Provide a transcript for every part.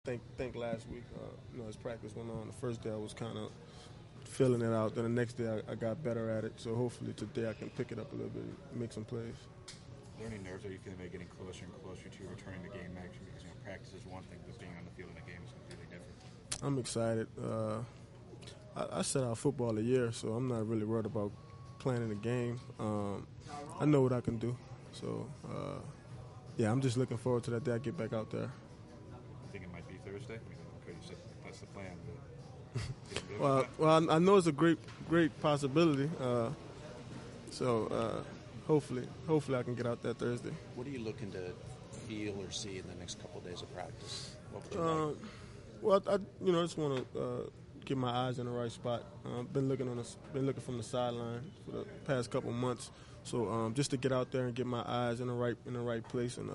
Think last week, as practice went on, the first day I was kind of feeling it out. Then the next day I got better at it. So hopefully today I can pick it up a little bit, and make some plays. Are there any nerves that you feel like getting closer and closer to returning to game action? Because practice is one thing, but being on the field in a game is completely different. I'm excited. I set out football a year, so I'm not really worried about playing in the game. I know what I can do. So, I'm just looking forward to that day I get back out there. I think it might be Thursday. Okay, you said that's the plan. Well, I know it's a great possibility. Hopefully I can get out there Thursday. What are you looking to feel or see in the next couple of days of practice? What would you like? Well, I just want to get my eyes in the right spot. Been looking from the sideline for the past couple months. So just to get out there and get my eyes in the right place, and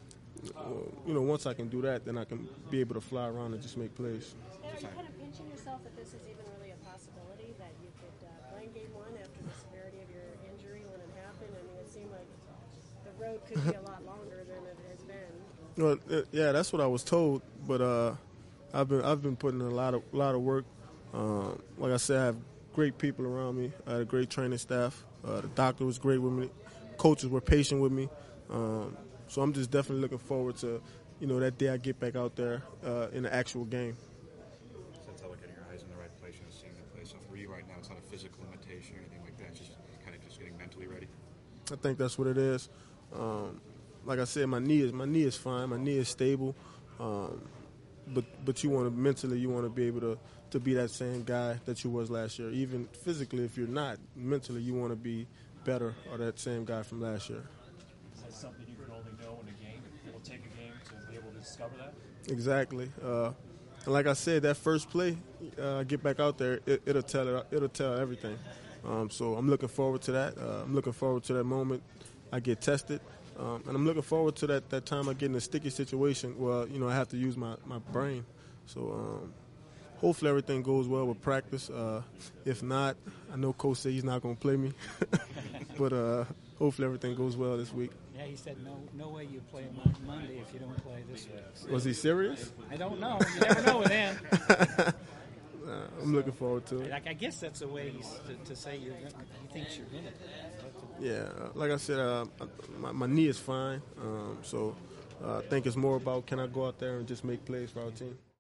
once I can do that, then I can be able to fly around and just make plays. Yeah, are you kind of pinching yourself that this is even really a possibility that you could play in game one after the severity of your injury when it happened? I mean, it seemed like the road could be a lot longer than it has been. Well, yeah, that's what I was told, but I've been putting in a lot of work. Like I said, I have great people around me. I had a great training staff. The doctor was great with me. Coaches were patient with me. So I'm just definitely looking forward to, that day I get back out there in the actual game. That's how getting your eyes in the right place and seeing the play. So for you right now, it's not a physical limitation or anything like that. It's just kind of just getting mentally ready. I think that's what it is. Like I said, my knee is fine. My knee is stable. But you want to be able to be that same guy that you was last year. Even physically, if you're not, mentally you want to be better or that same guy from last year. Is that something you can only know in a game? It will take a game to be able to discover that? Exactly. And like I said, that first play, get back out there, it'll tell everything. So I'm looking forward to that. I'm looking forward to that moment I get tested. And I'm looking forward to that time I get in a sticky situation where, I have to use my brain. So hopefully everything goes well with practice. If not, I know Coach said he's not going to play me. But hopefully everything goes well this week. Yeah, he said no way you play Monday if you don't play this week. So Was he serious? I don't know. You never know with him. I'm looking forward to it. I guess that's a way to say he thinks you're in it. Yeah, like I said, my knee is fine. So I think it's more about can I go out there and just make plays for our team.